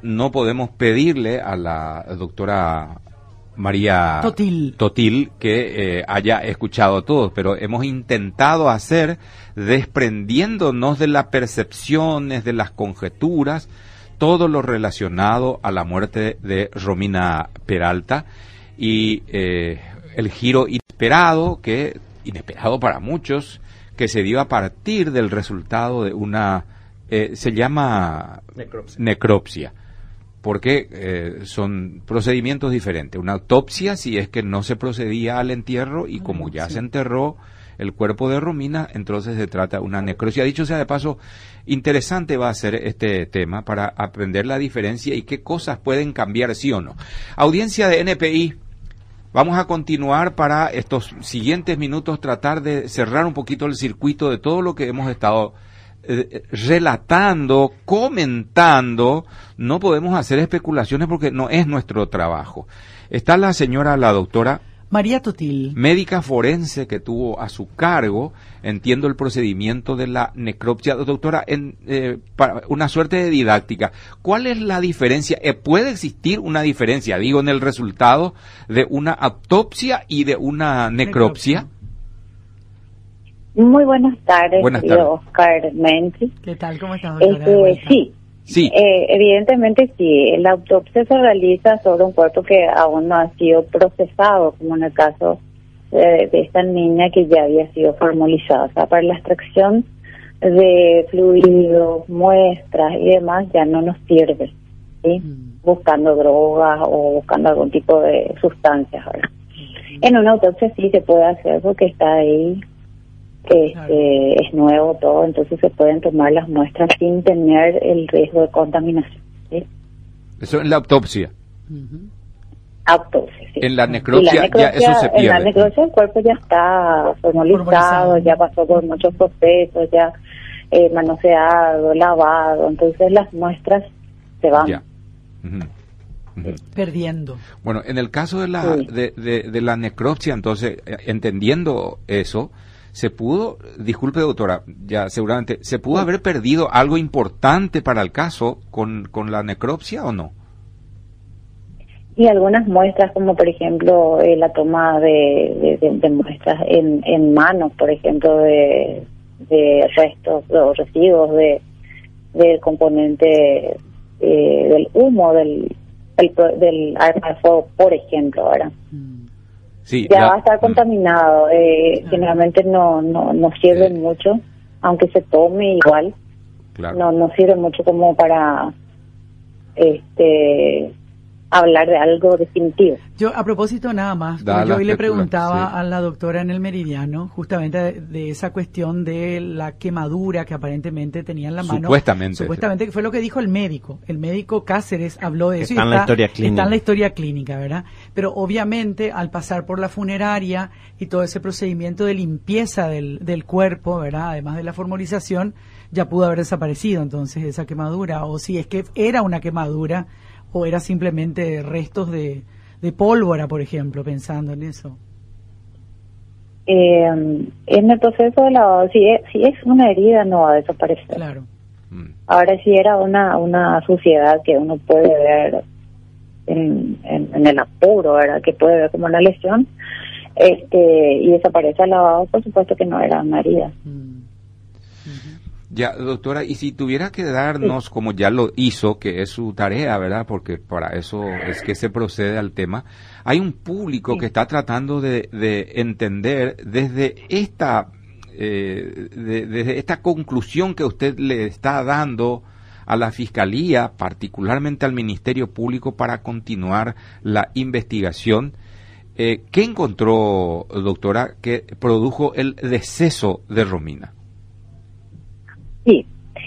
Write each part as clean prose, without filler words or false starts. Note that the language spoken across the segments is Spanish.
no podemos pedirle a la doctora María Totil que haya escuchado todo, pero hemos intentado hacer, desprendiéndonos de las percepciones, de las conjeturas, todo lo relacionado a la muerte de Romina Peralta y el giro inesperado para muchos, que se dio a partir del resultado de una, se llama necropsia, porque son procedimientos diferentes. Una autopsia si es que no se procedía al entierro y como ya se enterró el cuerpo de Romina, entonces se trata de una necropsia. Dicho sea de paso, interesante va a ser este tema para aprender la diferencia y qué cosas pueden cambiar sí o no. Audiencia de NPI, vamos a continuar para estos siguientes minutos, tratar de cerrar un poquito el circuito de todo lo que hemos estado relatando, comentando. No podemos hacer especulaciones porque no es nuestro trabajo. Está la doctora María Totil, médica forense que tuvo a su cargo, entiendo, el procedimiento de la necropsia. Doctora, para una suerte de didáctica, ¿cuál es la diferencia? ¿Puede existir una diferencia, digo, en el resultado de una autopsia y de una necropsia? Muy buenas tardes, querido Oscar Mentri. ¿Qué tal? ¿Cómo estás, doctora? Sí. Evidentemente sí, la autopsia se realiza sobre un cuerpo que aún no ha sido procesado, como en el caso de esta niña que ya había sido formalizada. O sea, para la extracción de fluidos, muestras y demás ya no nos sirve, ¿sí? Buscando drogas o buscando algún tipo de sustancias. ¿Verdad? En una autopsia sí se puede hacer porque está ahí. Es nuevo todo, entonces se pueden tomar las muestras sin tener el riesgo de contaminación, ¿sí? Eso en la autopsia. Autopsia, sí. En la necropsia, ya eso se pierde. En la necropsia el cuerpo ya está formalizado, ya pasó por muchos procesos, ya manoseado, lavado, entonces las muestras se van. Ya. Perdiendo. Bueno, en el caso de la de la necropsia, entonces, entendiendo eso, se pudo, disculpe doctora, ya seguramente, ¿se pudo haber perdido algo importante para el caso con la necropsia o no? Y algunas muestras, como por ejemplo la toma de muestras en manos, por ejemplo, de restos o residuos del componente del humo del arma de fuego, por ejemplo, ¿verdad? Sí, va a estar contaminado, generalmente no sirve mucho, aunque se tome igual, no sirve mucho como para hablar de algo definitivo. Yo, a propósito nada más, yo hoy le preguntaba a la doctora en el Meridiano, justamente de esa cuestión de la quemadura que aparentemente tenía en la mano. Supuestamente, que fue lo que dijo el médico. El médico Cáceres habló de eso. Está en la historia clínica. Está en la historia clínica, ¿verdad? Pero obviamente, al pasar por la funeraria y todo ese procedimiento de limpieza del cuerpo, ¿verdad? Además de la formalización, ya pudo haber desaparecido entonces esa quemadura. O si es que era una quemadura, o era simplemente restos de pólvora, por ejemplo, pensando en eso. En el proceso de lavado, si es una herida, no va a desaparecer. Claro. Ahora, si era una suciedad que uno puede ver en el apuro, ¿verdad? Que puede ver como una lesión, y desaparece al lavado, por supuesto que no era una herida. Ya, doctora, y si tuviera que darnos, como ya lo hizo, que es su tarea, ¿verdad? Porque para eso es que se procede al tema, hay un público que está tratando de entender desde esta conclusión que usted le está dando a la Fiscalía, particularmente al Ministerio Público, para continuar la investigación. ¿Qué encontró, doctora, que produjo el deceso de Romina? Sí,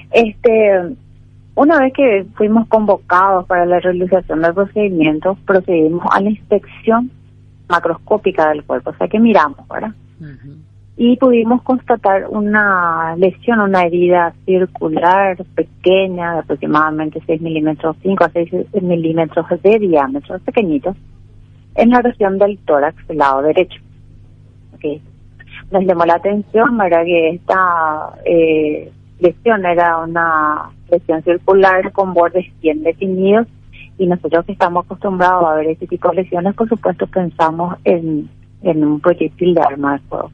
una vez que fuimos convocados para la realización del procedimiento, procedimos a la inspección macroscópica del cuerpo, o sea que miramos, ¿verdad? Y pudimos constatar una lesión, una herida circular pequeña, de aproximadamente 6 milímetros, 5 a 6 milímetros de diámetro, pequeñitos, en la región del tórax, del lado derecho. Okay. Nos llamó la atención, ¿verdad?, que esta lesión era una lesión circular con bordes bien definidos, y nosotros que estamos acostumbrados a ver ese tipo de lesiones, por supuesto pensamos en un proyectil de arma de fuego.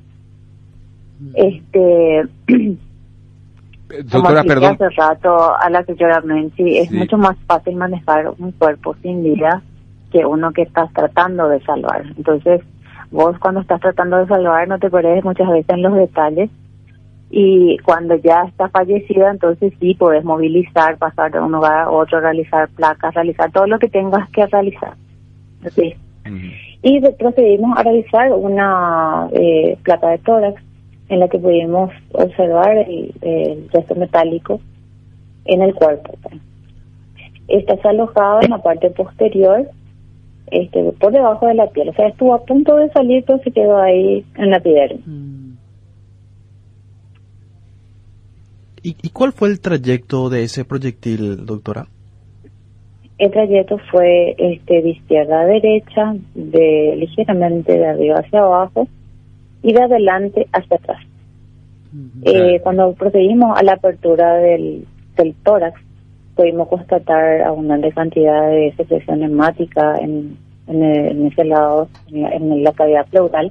Doctora, como perdón. hace rato a la señora Menchi, es mucho más fácil manejar un cuerpo sin vida que uno que estás tratando de salvar. Entonces, vos cuando estás tratando de salvar no te perdés muchas veces en los detalles, y cuando ya está fallecida, entonces sí podés movilizar, pasar de un lugar a otro, realizar placas, realizar todo lo que tengas que realizar. ¿Sí? Y procedimos a realizar una placa de tórax en la que pudimos observar el resto metálico en el cuerpo. Está alojado en la parte posterior, por debajo de la piel. O sea, estuvo a punto de salir, pero se quedó ahí en la epidermis. ¿Y cuál fue el trayecto de ese proyectil, doctora? El trayecto fue de izquierda a derecha, ligeramente de arriba hacia abajo y de adelante hacia atrás. Cuando procedimos a la apertura del tórax, pudimos constatar abundante cantidad de secreción hepática en ese lado, en la cavidad pleural.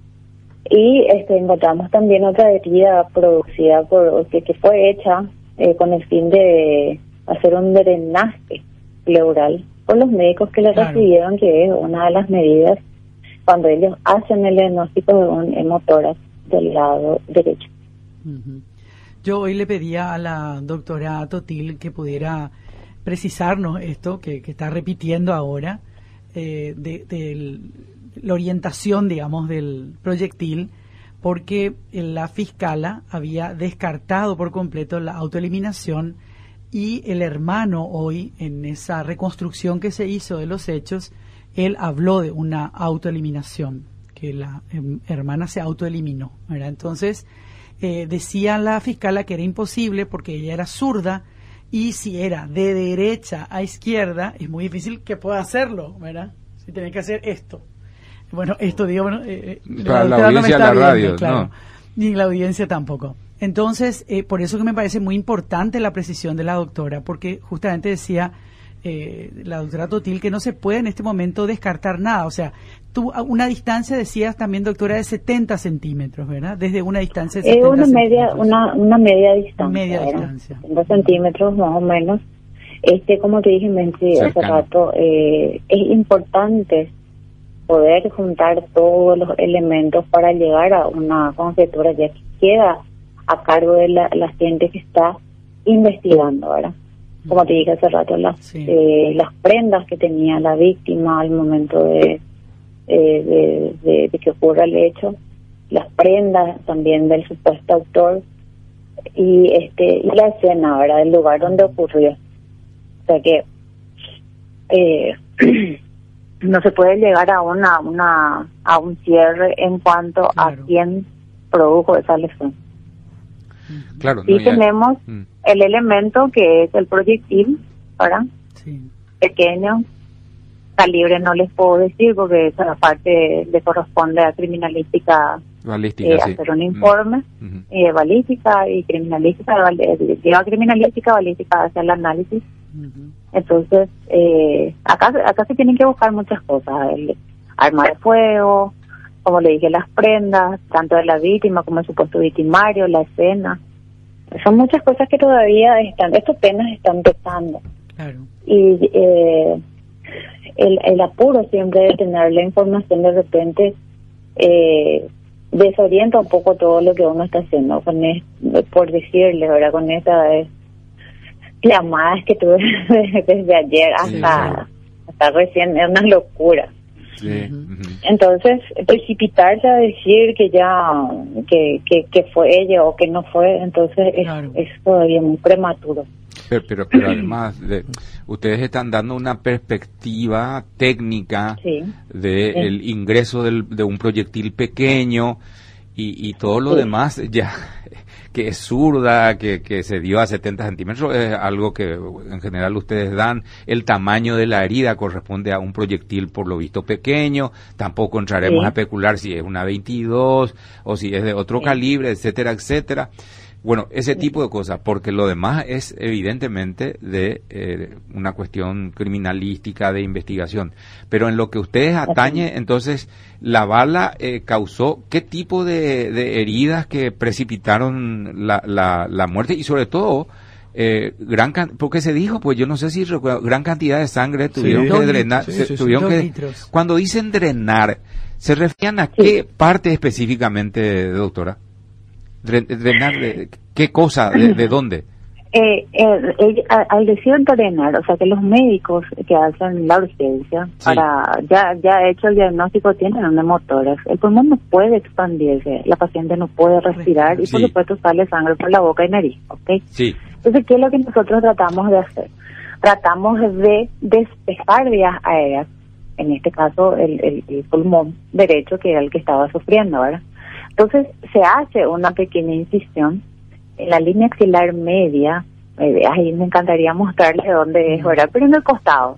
Y encontramos también otra herida producida que fue hecha con el fin de hacer un drenaje pleural por los médicos que le recibieron, que es una de las medidas cuando ellos hacen el diagnóstico de un hemotórax del lado derecho. Yo hoy le pedía a la doctora Totil que pudiera precisarnos esto que está repitiendo ahora, de la orientación, digamos, del proyectil, porque la fiscala había descartado por completo la autoeliminación, y el hermano hoy, en esa reconstrucción que se hizo de los hechos, él habló de una autoeliminación, que la hermana se autoeliminó, ¿verdad? Entonces, decía la fiscala que era imposible porque ella era zurda, y si era de derecha a izquierda, es muy difícil que pueda hacerlo, ¿verdad? Si tiene que hacer esto. Bueno, esto digo, para la audiencia de la radio, claro, no. Ni la audiencia tampoco. Entonces, por eso que me parece muy importante la precisión de la doctora, porque justamente decía la doctora Totil que no se puede en este momento descartar nada. O sea, tú a una distancia, decías también, doctora, de 70 centímetros, ¿verdad? Desde una distancia de 70 centímetros. Una media distancia. Media distancia. 70 centímetros más o menos. Como te dije hace rato, es importante poder juntar todos los elementos para llegar a una conjetura, ya que queda a cargo de la gente que está investigando, ¿verdad? Como te dije hace rato, las prendas que tenía la víctima al momento de que ocurra el hecho, las prendas también del supuesto autor, y la escena, ¿verdad?, el lugar donde ocurrió. O sea que no se puede llegar a un cierre en cuanto a quién produjo esa lesión. Claro, y tenemos el elemento que es el proyectil, ¿verdad? Pequeño, calibre no les puedo decir porque esa parte le corresponde a criminalística, hacer un informe de balística y criminalística, lleva criminalística, balística hacia el análisis. Entonces, acá se tienen que buscar muchas cosas, el arma de fuego, como le dije, las prendas, tanto de la víctima como el supuesto victimario, la escena. Son muchas cosas que todavía estos apenas están empezando. Claro. Y el apuro siempre de tener la información de repente desorienta un poco todo lo que uno está haciendo, por decirle, ¿verdad? Con esas llamadas que tuve desde ayer hasta recién, es una locura. Entonces, precipitarse a decir que que fue ella o que no fue, entonces es todavía muy prematuro. Pero además, ustedes están dando una perspectiva técnica del ingreso de un proyectil pequeño y todo lo demás ya que es zurda, que se dio a 70 centímetros, es algo que en general ustedes dan. El tamaño de la herida corresponde a un proyectil por lo visto pequeño, tampoco entraremos a especular si es una 22 o si es de otro calibre, etcétera, etcétera. Bueno, ese tipo de cosas, porque lo demás es evidentemente de una cuestión criminalística, de investigación. Pero en lo que ustedes atañe, entonces, la bala causó qué tipo de heridas que precipitaron la muerte y sobre todo, porque se dijo, pues yo no sé si recuerdo, gran cantidad de sangre tuvieron que drenar, tuvieron que, cuando dicen drenar, ¿se refieren a qué parte específicamente, doctora? Drenar, ¿qué cosa? ¿De dónde? Al decir drenar, o sea que los médicos que hacen la urgencia, ya hecho el diagnóstico, tienen un hemotórax. El pulmón no puede expandirse, la paciente no puede respirar y por supuesto sale sangre por la boca y nariz, ¿ok? Sí. Entonces, ¿qué es lo que nosotros tratamos de hacer? Tratamos de despejar vías aéreas, en este caso el pulmón derecho, que era el que estaba sufriendo, ¿verdad? Entonces, se hace una pequeña incisión en la línea axilar media, ahí me encantaría mostrarles dónde es, ¿verdad? Pero en el costado,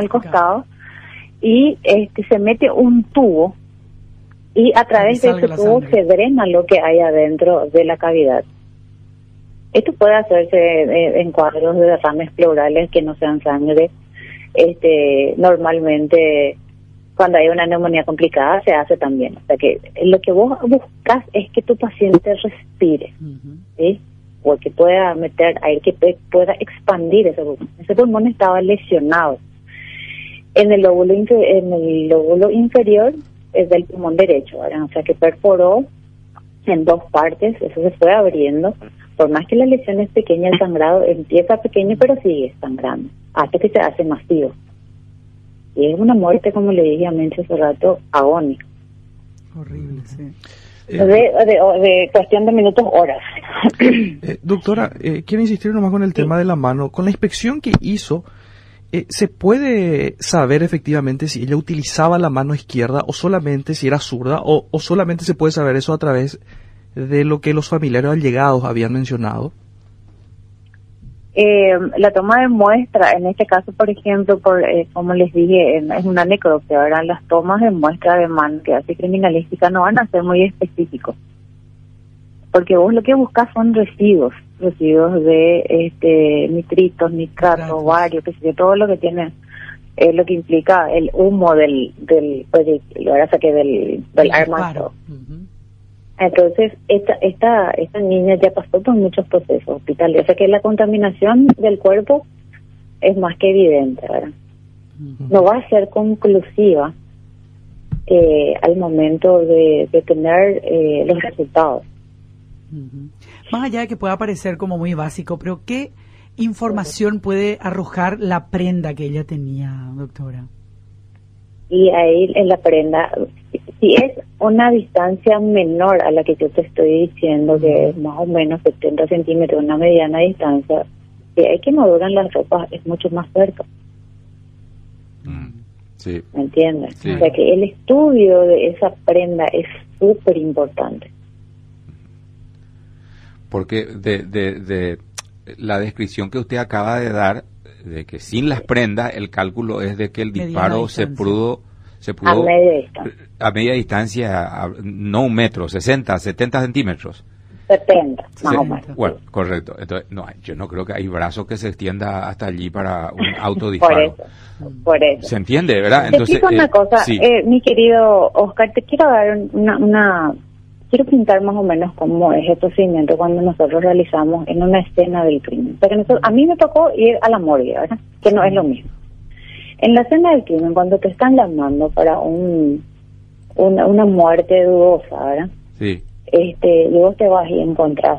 y se mete un tubo, y a través de ese tubo se drena lo que hay adentro de la cavidad. Esto puede hacerse en cuadros de derrames pleurales que no sean sangre. Normalmente, cuando hay una neumonía complicada, se hace también. O sea que lo que vos buscas es que tu paciente respire, ¿sí? O que pueda meter aire, que pueda expandir ese pulmón. Ese pulmón estaba lesionado. En el lóbulo inferior es del pulmón derecho, ¿verdad? O sea que perforó en dos partes, eso se fue abriendo. Por más que la lesión es pequeña, el sangrado empieza pequeño, pero sigue sangrando, hasta que se hace masivo. Y es una muerte, como le dije a Mencho hace rato, agónica. Horrible, sí. De cuestión de minutos, horas. Doctora, quiero insistir nomás con el tema de la mano. Con la inspección que hizo, ¿se puede saber efectivamente si ella utilizaba la mano izquierda o solamente si era zurda o solamente se puede saber eso a través de lo que los familiares allegados habían mencionado? La toma de muestra, en este caso, por ejemplo, como les dije, es una necropsia, ¿verdad? Las tomas de muestra de mano que hace criminalística no van a ser muy específicos, porque vos lo que buscas son residuos de nitritos, nitratos, varios, que sé, todo lo que tiene, lo que implica el humo del armamento. Entonces, esta niña ya pasó por muchos procesos hospitalarios, o sea que la contaminación del cuerpo es más que evidente, ¿verdad? No va a ser conclusiva al momento de tener los resultados. Más allá de que pueda parecer como muy básico, pero ¿qué información puede arrojar la prenda que ella tenía, doctora? Y ahí en la prenda, si es una distancia menor a la que yo te estoy diciendo, que es más o menos 70 centímetros, una mediana distancia, si hay que maduran las ropas, es mucho más cerca. Sí. ¿Me entiendes? Sí. O sea que el estudio de esa prenda es súper importante. Porque de la descripción que usted acaba de dar, de que sin las prendas el cálculo es de que el disparo se pudo a media distancia, no 1 metro, 60, 70 centímetros. 70, más o menos. Bueno, correcto. Entonces, no, yo no creo que hay brazo que se extienda hasta allí para un autodisparo. Por eso. ¿Se entiende, verdad? Te explico una cosa, sí. Mi querido Oscar, te quiero dar quiero pintar más o menos cómo es el procedimiento cuando nosotros realizamos en una escena del crimen. Porque a mí me tocó ir a la morgue, ¿verdad? Que no es lo mismo. En la escena del crimen, cuando te están llamando para una muerte dudosa, ¿verdad? Sí. Y vos te vas y encontrás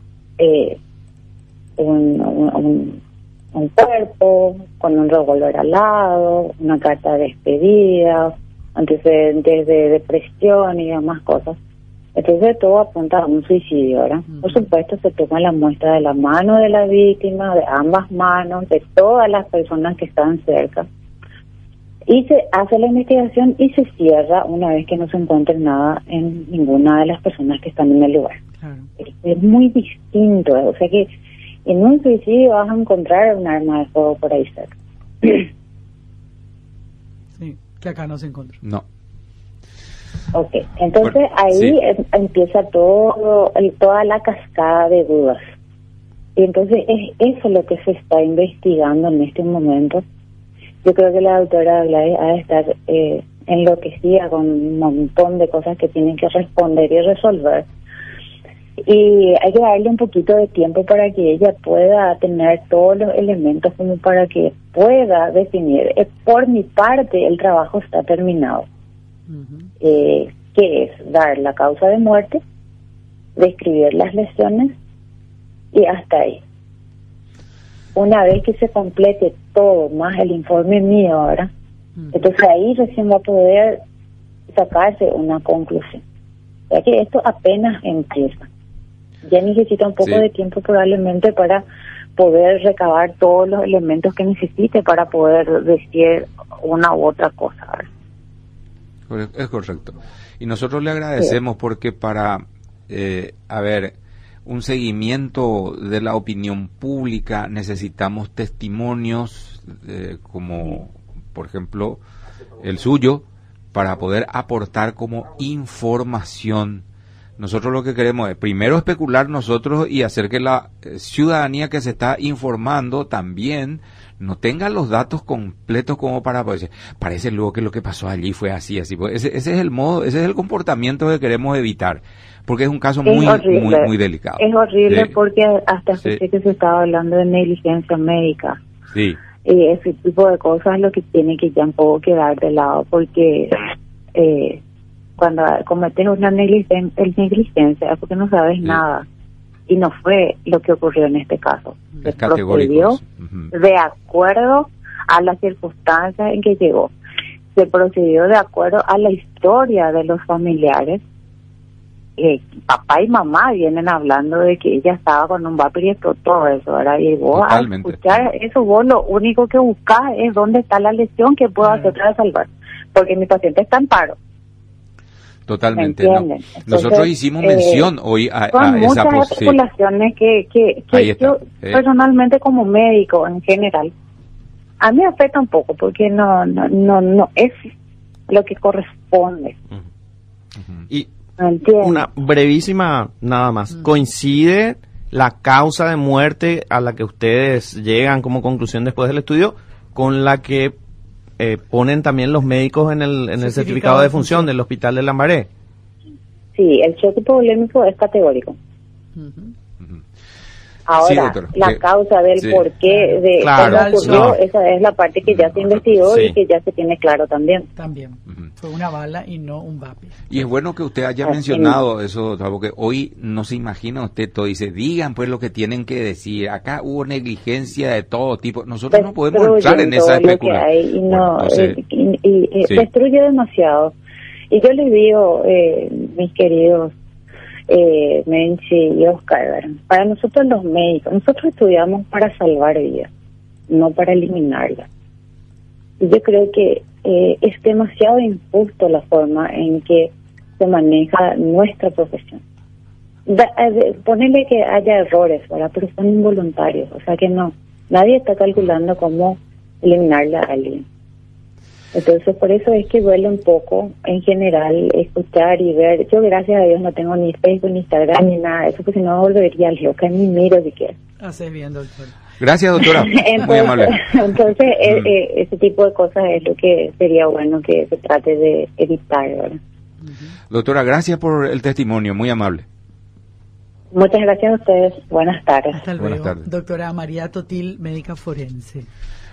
un cuerpo con un revólver al lado, una carta de despedida, antecedentes de depresión y demás cosas. Entonces todo apunta a un suicidio, ¿verdad? Por supuesto se toma la muestra de la mano de la víctima, de ambas manos, de todas las personas que están cerca. Y se hace la investigación y se cierra una vez que no se encuentre nada en ninguna de las personas que están en el lugar. Claro. Es muy distinto, o sea que en un suicidio vas a encontrar un arma de fuego por ahí cerca. Sí, que acá no se encuentra. No. Ok, entonces bueno, ahí empieza toda la cascada de dudas. Y entonces es eso lo que se está investigando en este momento. Yo creo que la doctora Gladys ha de estar enloquecida con un montón de cosas que tienen que responder y resolver. Y hay que darle un poquito de tiempo para que ella pueda tener todos los elementos como para que pueda definir. Por mi parte, el trabajo está terminado. Que es dar la causa de muerte, describir las lesiones y hasta ahí. Una vez que se complete todo, más el informe mío ahora, entonces ahí recién va a poder sacarse una conclusión. Ya que esto apenas empieza. Ya necesita un poco de tiempo probablemente para poder recabar todos los elementos que necesite para poder decir una u otra cosa. Es correcto. Y nosotros le agradecemos porque para, un seguimiento de la opinión pública necesitamos testimonios como, por ejemplo, el suyo, para poder aportar como información. Nosotros lo que queremos es primero especular nosotros y hacer que la ciudadanía que se está informando también no tenga los datos completos como para poder decir, parece luego que lo que pasó allí fue así. Ese es el modo, ese es el comportamiento que queremos evitar, porque es un caso muy delicado. Es horrible porque hasta escuché que se estaba hablando de negligencia médica. Sí. Y ese tipo de cosas es lo que tiene que ya un poco quedar de lado, porque cuando cometes una negligencia es porque no sabes nada. Y no fue lo que ocurrió en este caso. Se procedió de acuerdo a las circunstancias en que llegó. Se procedió de acuerdo a la historia de los familiares. Papá y mamá vienen hablando de que ella estaba con un vapor y todo eso, ¿verdad? Y vos al escuchar eso, vos lo único que buscás es dónde está la lesión que puedo hacer para salvar. Porque mi paciente está en paro. Totalmente. No. Entonces, nosotros hicimos mención hoy a esa muchas especulaciones que yo personalmente como médico en general a mí me afecta un poco porque no es lo que corresponde. Y una brevísima nada más. ¿Coincide la causa de muerte a la que ustedes llegan como conclusión después del estudio con la que ponen también los médicos en el certificado de defunción del Hospital de Lambaré? Sí, el choque polémico es categórico. Ahora, la causa del por qué de cómo ocurrió, esa es la parte que ya se investigó y que ya se tiene claro también. Fue una bala y no un vape. Y es bueno que usted haya mencionado eso, porque hoy no se imagina usted todo. Dice, digan pues lo que tienen que decir. Acá hubo negligencia de todo tipo. Nosotros no podemos entrar en esa especulación. Destruye demasiado. Y yo les digo, mis queridos Menchi y Oscar, para nosotros los médicos, nosotros estudiamos para salvar vidas, no para eliminarlas. Y yo creo que es demasiado injusto la forma en que se maneja nuestra profesión. Ponele que haya errores, ¿verdad? Pero son involuntarios, o sea que nadie está calculando cómo eliminarla a alguien. Entonces, por eso es que duele un poco, en general, escuchar y ver. Yo, gracias a Dios, no tengo ni Facebook, ni Instagram, ni nada de eso, porque si no volvería al que ni miro siquiera. Haces bien, doctor. Gracias, doctora. Muy amable. Entonces, ese tipo de cosas es lo que sería bueno que se trate de evitar, ¿verdad? Doctora, gracias por el testimonio, muy amable. Muchas gracias a ustedes. Buenas tardes. Hasta luego. Buenas tardes. Doctora María Totil, médica forense.